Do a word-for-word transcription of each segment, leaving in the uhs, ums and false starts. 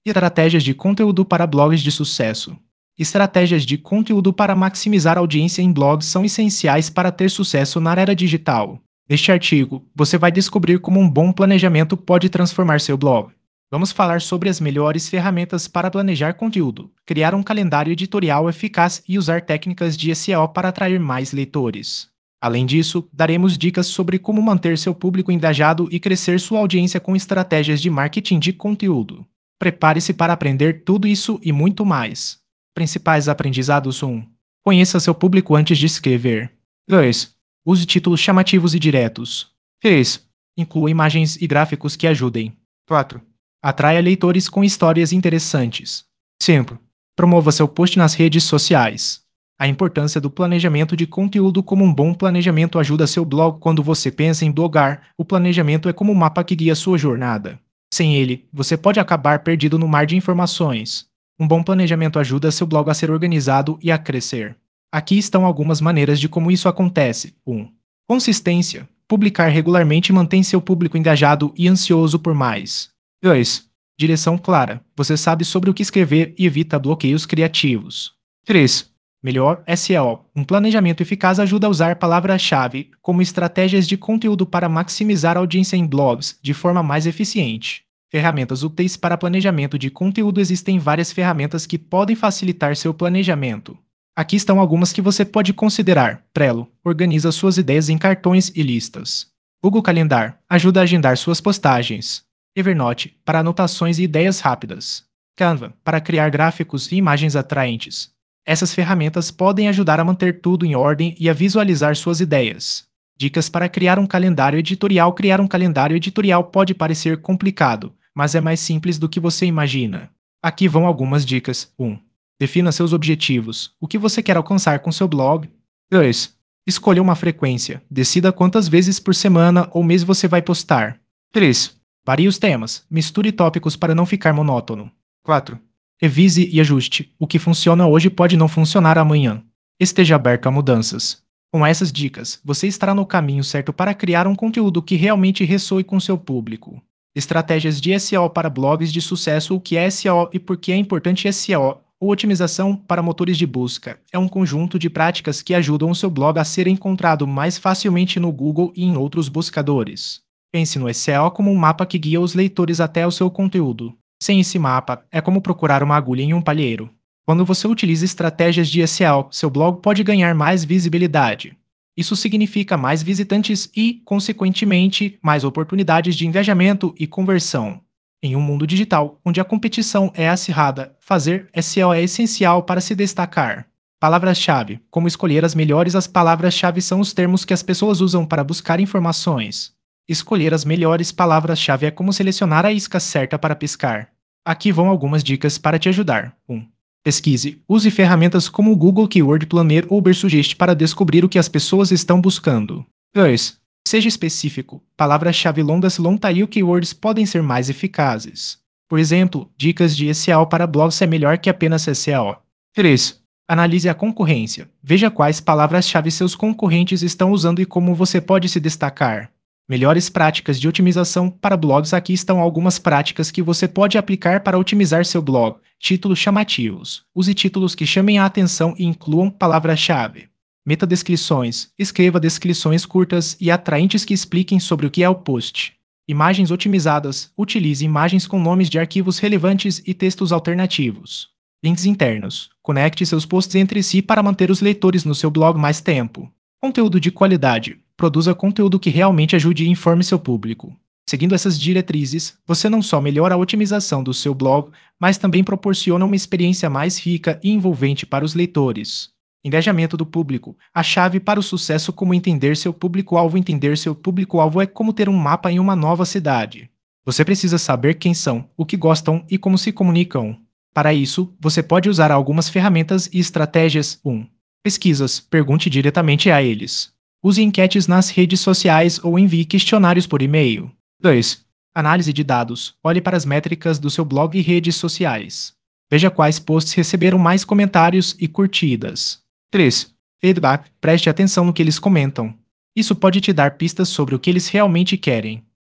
Estratégias de conteúdo para blogs de sucesso. Estratégias de conteúdo para maximizar a audiência em blogs são essenciais para ter sucesso na era digital. Neste artigo, você vai descobrir como um bom planejamento pode transformar seu blog. Vamos falar sobre as melhores ferramentas para planejar conteúdo, criar um calendário editorial eficaz e usar técnicas de S E O para atrair mais leitores. Além disso, daremos dicas sobre como manter seu público engajado e crescer sua audiência com estratégias de marketing de conteúdo. Prepare-se para aprender tudo isso e muito mais. Principais aprendizados: um. Conheça seu público antes de escrever. dois. Use títulos chamativos e diretos. três. Inclua imagens e gráficos que ajudem. quatro. Atraia leitores com histórias interessantes. cinco. Promova seu post nas redes sociais. A importância do planejamento de conteúdo. Como um bom planejamento ajuda seu blog. Quando você pensa em blogar, o planejamento é como um mapa que guia sua jornada. Sem ele, você pode acabar perdido no mar de informações. Um bom planejamento ajuda seu blog a ser organizado e a crescer. Aqui estão algumas maneiras de como isso acontece. um. Consistência. Publicar regularmente mantém seu público engajado e ansioso por mais. dois. Direção clara. Você sabe sobre o que escrever e evita bloqueios criativos. três. Melhor S E O. Um planejamento eficaz ajuda a usar palavras-chave como estratégias de conteúdo para maximizar a audiência em blogs de forma mais eficiente. Ferramentas úteis para planejamento de conteúdo. Existem várias ferramentas que podem facilitar seu planejamento. Aqui estão algumas que você pode considerar. Trello. Organiza suas ideias em cartões e listas. Google Calendar. Ajuda a agendar suas postagens. Evernote. Para anotações e ideias rápidas. Canva. Para criar gráficos e imagens atraentes. Essas ferramentas podem ajudar a manter tudo em ordem e a visualizar suas ideias. Dicas para criar um calendário editorial. Criar um calendário editorial pode parecer complicado, mas é mais simples do que você imagina. Aqui vão algumas dicas. um. Defina seus objetivos. O que você quer alcançar com seu blog? dois. Escolha uma frequência. Decida quantas vezes por semana ou mês você vai postar. três. Varie os temas. Misture tópicos para não ficar monótono. quatro. Revise e ajuste. O que funciona hoje pode não funcionar amanhã. Esteja aberto a mudanças. Com essas dicas, você estará no caminho certo para criar um conteúdo que realmente ressoe com seu público. Estratégias de S E O para blogs de sucesso. O que é S E O e por que é importante S E O? Ou otimização para motores de busca. É um conjunto de práticas que ajudam o seu blog a ser encontrado mais facilmente no Google e em outros buscadores. Pense no S E O como um mapa que guia os leitores até o seu conteúdo. Sem esse mapa, é como procurar uma agulha em um palheiro. Quando você utiliza estratégias de S E O, seu blog pode ganhar mais visibilidade. Isso significa mais visitantes e, consequentemente, mais oportunidades de engajamento e conversão. Em um mundo digital, onde a competição é acirrada, fazer S E O é essencial para se destacar. Palavras-chave. Como escolher as melhores? As palavras-chave são os termos que as pessoas usam para buscar informações. Escolher as melhores palavras-chave é como selecionar a isca certa para pescar. Aqui vão algumas dicas para te ajudar. um. Pesquise. Use ferramentas como o Google Keyword Planner ou Ubersuggest para descobrir o que as pessoas estão buscando. dois. Seja específico. Palavras-chave longas long tail keywords podem ser mais eficazes. Por exemplo, dicas de S E O para blogs é melhor que apenas S E O. três. Analise a concorrência. Veja quais palavras-chave seus concorrentes estão usando e como você pode se destacar. Melhores práticas de otimização para blogs. Aqui estão algumas práticas que você pode aplicar para otimizar seu blog. Títulos chamativos. Use títulos que chamem a atenção e incluam palavra-chave. Metadescrições. Escreva descrições curtas e atraentes que expliquem sobre o que é o post. Imagens otimizadas. Utilize imagens com nomes de arquivos relevantes e textos alternativos. Links internos. Conecte seus posts entre si para manter os leitores no seu blog mais tempo. Conteúdo de qualidade. Produza conteúdo que realmente ajude e informe seu público. Seguindo essas diretrizes, você não só melhora a otimização do seu blog, mas também proporciona uma experiência mais rica e envolvente para os leitores. Engajamento do público. A chave para o sucesso. Como entender seu público-alvo. Entender seu público-alvo é como ter um mapa em uma nova cidade. Você precisa saber quem são, o que gostam e como se comunicam. Para isso, você pode usar algumas ferramentas e estratégias. um. Pesquisas. Pergunte diretamente a eles. Use enquetes nas redes sociais ou envie questionários por e-mail. dois. Análise de dados. Olhe para as métricas do seu blog e redes sociais. Veja quais posts receberam mais comentários e curtidas. três. Feedback. Preste atenção no que eles comentam. Isso pode te dar pistas sobre o que eles realmente querem.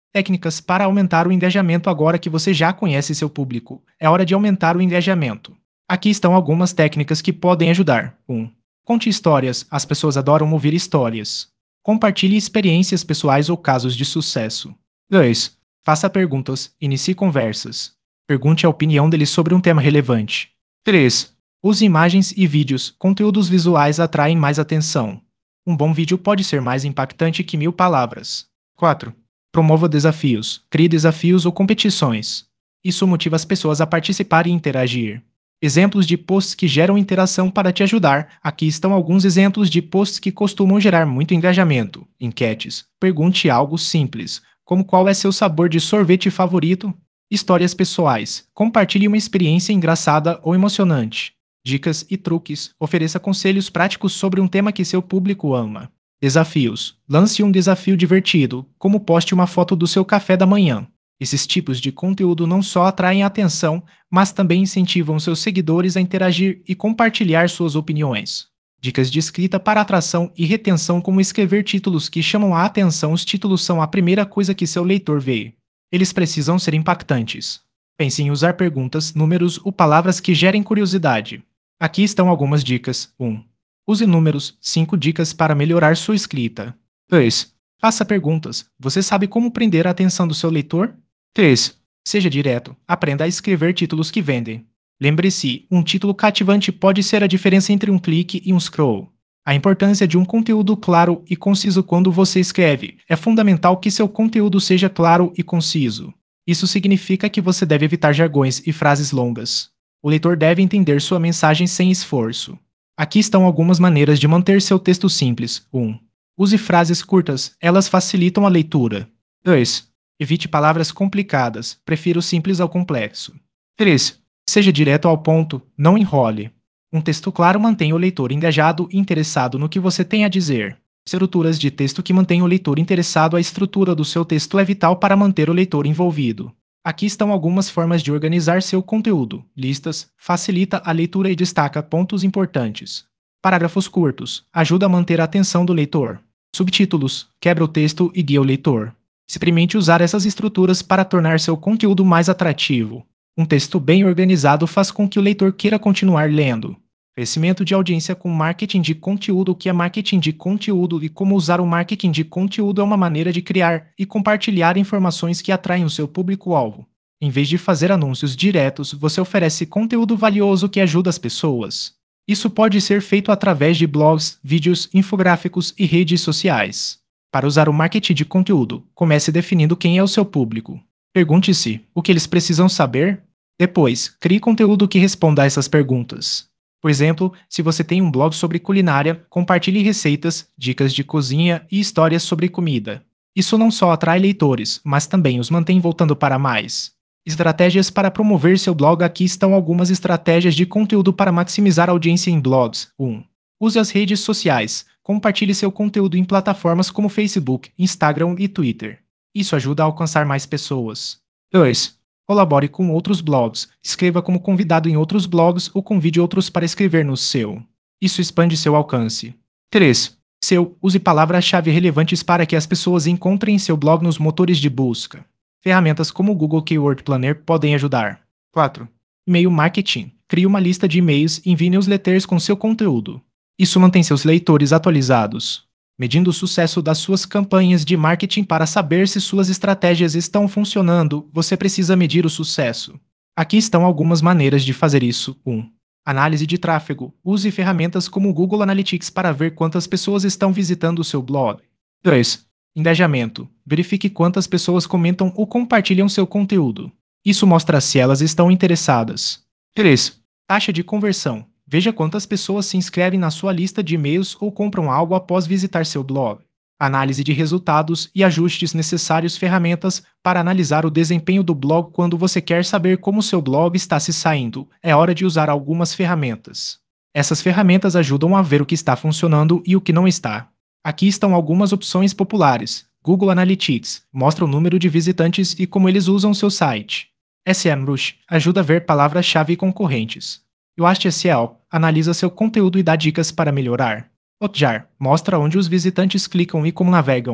Técnicas para aumentar o engajamento. Agora que você já conhece seu público, é hora de aumentar o engajamento. Aqui estão algumas técnicas que podem ajudar. um. Conte histórias. As pessoas adoram ouvir histórias. Compartilhe experiências pessoais ou casos de sucesso. dois. Faça perguntas. Inicie conversas. Pergunte a opinião deles sobre um tema relevante. três. Use imagens e vídeos. Conteúdos visuais atraem mais atenção. Um bom vídeo pode ser mais impactante que mil palavras. quatro. Promova desafios. Crie desafios ou competições. Isso motiva as pessoas a participar e interagir. Exemplos de posts que geram interação. Para te ajudar, aqui estão alguns exemplos de posts que costumam gerar muito engajamento. Enquetes. Pergunte algo simples, como qual é seu sabor de sorvete favorito? Histórias pessoais. Compartilhe uma experiência engraçada ou emocionante. Dicas e truques. Ofereça conselhos práticos sobre um tema que seu público ama. Desafios. Lance um desafio divertido, como poste uma foto do seu café da manhã. Esses tipos de conteúdo não só atraem atenção, mas também incentivam seus seguidores a interagir e compartilhar suas opiniões. Dicas de escrita para atração e retenção. Como escrever títulos que chamam a atenção. Os títulos são a primeira coisa que seu leitor vê. Eles precisam ser impactantes. Pense em usar perguntas, números ou palavras que gerem curiosidade. Aqui estão algumas dicas. um. Use números. cinco dicas para melhorar sua escrita. dois. Faça perguntas. Você sabe como prender a atenção do seu leitor? três. Seja direto. Aprenda a escrever títulos que vendem. Lembre-se, um título cativante pode ser a diferença entre um clique e um scroll. A importância de um conteúdo claro e conciso. Quando você escreve, é fundamental que seu conteúdo seja claro e conciso. Isso significa que você deve evitar jargões e frases longas. O leitor deve entender sua mensagem sem esforço. Aqui estão algumas maneiras de manter seu texto simples. um. Use frases curtas, elas facilitam a leitura. dois. Evite palavras complicadas, prefira o simples ao complexo. três. Seja direto ao ponto, não enrole. Um texto claro mantém o leitor engajado e interessado no que você tem a dizer. Estruturas de texto que mantêm o leitor interessado. A estrutura do seu texto é vital para manter o leitor envolvido. Aqui estão algumas formas de organizar seu conteúdo. Listas, facilita a leitura e destaca pontos importantes. Parágrafos curtos, ajuda a manter a atenção do leitor. Subtítulos, quebra o texto e guia o leitor. Experimente usar essas estruturas para tornar seu conteúdo mais atrativo. Um texto bem organizado faz com que o leitor queira continuar lendo. Crescimento de audiência com marketing de conteúdo. O que é marketing de conteúdo e como usar o marketing de conteúdo? É uma maneira de criar e compartilhar informações que atraem o seu público-alvo. Em vez de fazer anúncios diretos, você oferece conteúdo valioso que ajuda as pessoas. Isso pode ser feito através de blogs, vídeos, infográficos e redes sociais. Para usar o marketing de conteúdo, comece definindo quem é o seu público. Pergunte-se o que eles precisam saber. Depois, crie conteúdo que responda a essas perguntas. Por exemplo, se você tem um blog sobre culinária, compartilhe receitas, dicas de cozinha e histórias sobre comida. Isso não só atrai leitores, mas também os mantém voltando para mais. Estratégias para promover seu blog. Aqui estão algumas estratégias de conteúdo para maximizar a audiência em blogs. um. Use as redes sociais. Compartilhe seu conteúdo em plataformas como Facebook, Instagram e Twitter. Isso ajuda a alcançar mais pessoas. dois. Colabore com outros blogs. Escreva como convidado em outros blogs ou convide outros para escrever no seu. Isso expande seu alcance. três. Seu, use palavras-chave relevantes para que as pessoas encontrem seu blog nos motores de busca. Ferramentas como o Google Keyword Planner podem ajudar. quatro. E-mail marketing. Crie uma lista de e-mails e envie newsletters com seu conteúdo. Isso mantém seus leitores atualizados. Medindo o sucesso das suas campanhas de marketing. Para saber se suas estratégias estão funcionando, você precisa medir o sucesso. Aqui estão algumas maneiras de fazer isso. um. Análise de tráfego. Use ferramentas como o Google Analytics para ver quantas pessoas estão visitando o seu blog. dois. Engajamento. Verifique quantas pessoas comentam ou compartilham seu conteúdo. Isso mostra se elas estão interessadas. três. Taxa de conversão. Veja quantas pessoas se inscrevem na sua lista de e-mails ou compram algo após visitar seu blog. Análise de resultados e ajustes necessários. Ferramentas para analisar o desempenho do blog. Quando você quer saber como seu blog está se saindo, é hora de usar algumas ferramentas. Essas ferramentas ajudam a ver o que está funcionando e o que não está. Aqui estão algumas opções populares. Google Analytics mostra o número de visitantes e como eles usam seu site. SEMrush ajuda a ver palavras-chave concorrentes. Yoast S E O analisa seu conteúdo e dá dicas para melhorar. Hotjar mostra onde os visitantes clicam e como navegam.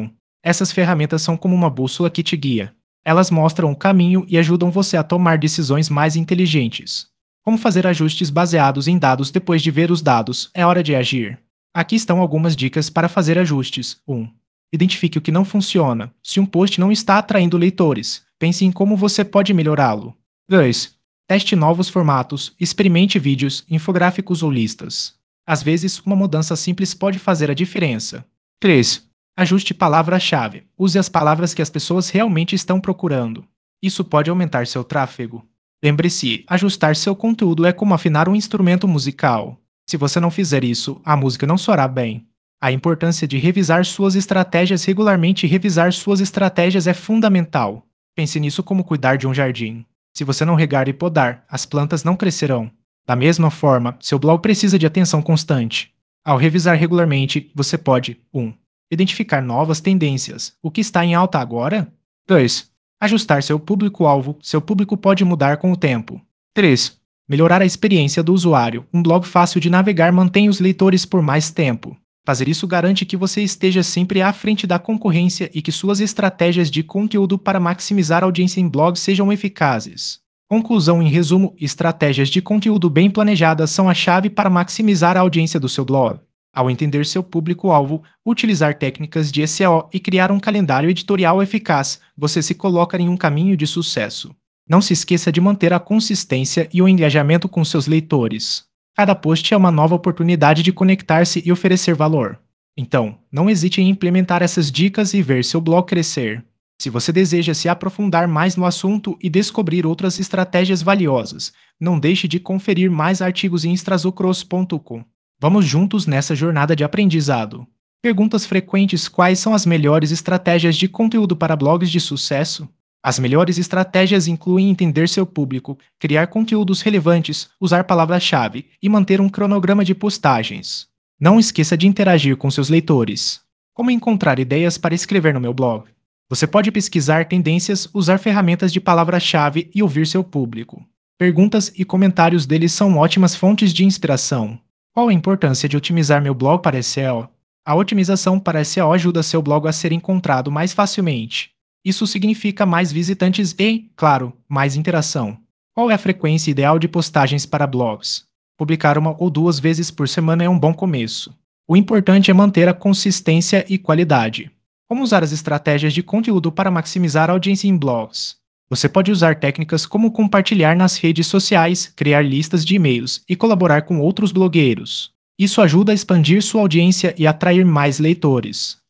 Essas ferramentas são como uma bússola que te guia. Elas mostram o caminho e ajudam você a tomar decisões mais inteligentes. Como fazer ajustes baseados em dados depois de ver os dados? É hora de agir. Aqui estão algumas dicas para fazer ajustes. um. Identifique o que não funciona. Se um post não está atraindo leitores, pense em como você pode melhorá-lo. dois. Teste novos formatos, experimente vídeos, infográficos ou listas. Às vezes, uma mudança simples pode fazer a diferença. três. Ajuste palavra-chave. Use as palavras que as pessoas realmente estão procurando. Isso pode aumentar seu tráfego. Lembre-se, ajustar seu conteúdo é como afinar um instrumento musical. Se você não fizer isso, a música não soará bem. A importância de revisar suas estratégias regularmente e revisar suas estratégias é fundamental. Pense nisso como cuidar de um jardim. Se você não regar e podar, as plantas não crescerão. Da mesma forma, seu blog precisa de atenção constante. Ao revisar regularmente, você pode um. Identificar novas tendências. O que está em alta agora? dois. Ajustar seu público-alvo. Seu público pode mudar com o tempo. três. Melhorar a experiência do usuário. Um blog fácil de navegar mantém os leitores por mais tempo. Fazer isso garante que você esteja sempre à frente da concorrência e que suas estratégias de conteúdo para maximizar a audiência em blogs sejam eficazes. Conclusão: em resumo, estratégias de conteúdo bem planejadas são a chave para maximizar a audiência do seu blog. Ao entender seu público-alvo, utilizar técnicas de S E O e criar um calendário editorial eficaz, você se coloca em um caminho de sucesso. Não se esqueça de manter a consistência e o engajamento com seus leitores. Cada post é uma nova oportunidade de conectar-se e oferecer valor. Então, não hesite em implementar essas dicas e ver seu blog crescer. Se você deseja se aprofundar mais no assunto e descobrir outras estratégias valiosas, não deixe de conferir mais artigos em extrazucross ponto com. Vamos juntos nessa jornada de aprendizado. Perguntas frequentes: quais são as melhores estratégias de conteúdo para blogs de sucesso? As melhores estratégias incluem entender seu público, criar conteúdos relevantes, usar palavra-chave e manter um cronograma de postagens. Não esqueça de interagir com seus leitores. Como encontrar ideias para escrever no meu blog? Você pode pesquisar tendências, usar ferramentas de palavra-chave e ouvir seu público. Perguntas e comentários deles são ótimas fontes de inspiração. Qual a importância de otimizar meu blog para S E O? A otimização para S E O ajuda seu blog a ser encontrado mais facilmente. Isso significa mais visitantes e, claro, mais interação. Qual é a frequência ideal de postagens para blogs? Publicar uma ou duas vezes por semana é um bom começo. O importante é manter a consistência e qualidade. Como usar as estratégias de conteúdo para maximizar a audiência em blogs? Você pode usar técnicas como compartilhar nas redes sociais, criar listas de e-mails e colaborar com outros blogueiros. Isso ajuda a expandir sua audiência e atrair mais leitores.